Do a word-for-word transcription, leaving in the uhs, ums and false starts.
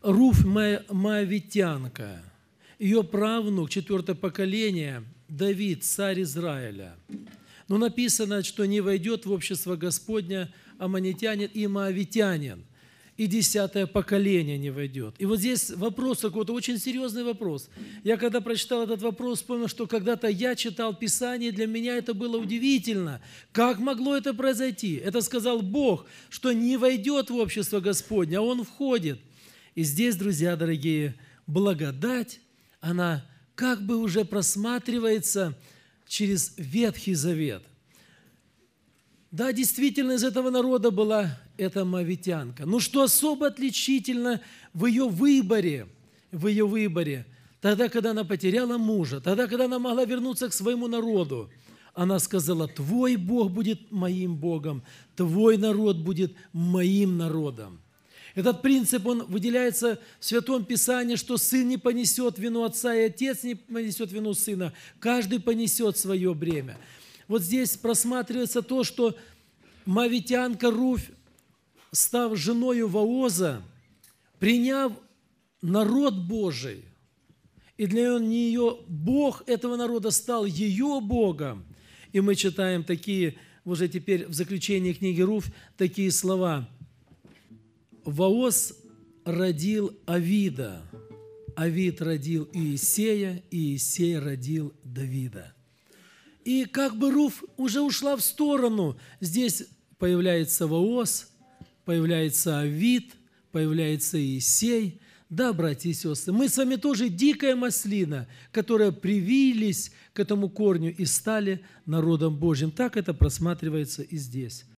Руфь Моавитянка, ее правнук, четвертое поколение, Давид, царь Израиля. Но написано, что не войдет в общество Господня аммонитянин и моавитянин, и десятое поколение не войдет. И вот здесь вопрос какой-то, очень серьезный вопрос. Я когда прочитал этот вопрос, понял, что когда-то я читал Писание, для меня это было удивительно. Как могло это произойти? Это сказал Бог, что не войдет в общество Господня, а Он входит. И здесь, друзья дорогие, благодать, она как бы уже просматривается через Ветхий Завет. Да, действительно, из этого народа была эта моавитянка. Но что особо отличительно в ее выборе, в ее выборе, тогда, когда она потеряла мужа, тогда, когда она могла вернуться к своему народу, она сказала: «Твой Бог будет моим Богом, твой народ будет моим народом». Этот принцип, он выделяется в Святом Писании, что сын не понесет вину отца, и отец не понесет вину сына. Каждый понесет свое бремя. Вот здесь просматривается то, что моавитянка Руфь, став женою Вооза, приняв народ Божий, и для нее Бог этого народа стал ее Богом. И мы читаем такие, уже теперь в заключении книги Руфь, такие слова. Вооз родил Авида, Авид родил Иисея, и Иисей родил Давида. И как бы Руфь уже ушла в сторону. Здесь появляется Вооз, появляется Авид, появляется Иисей. Да, братья и сестры, мы с вами тоже дикая маслина, которая привились к этому корню и стали народом Божьим. Так это просматривается и здесь.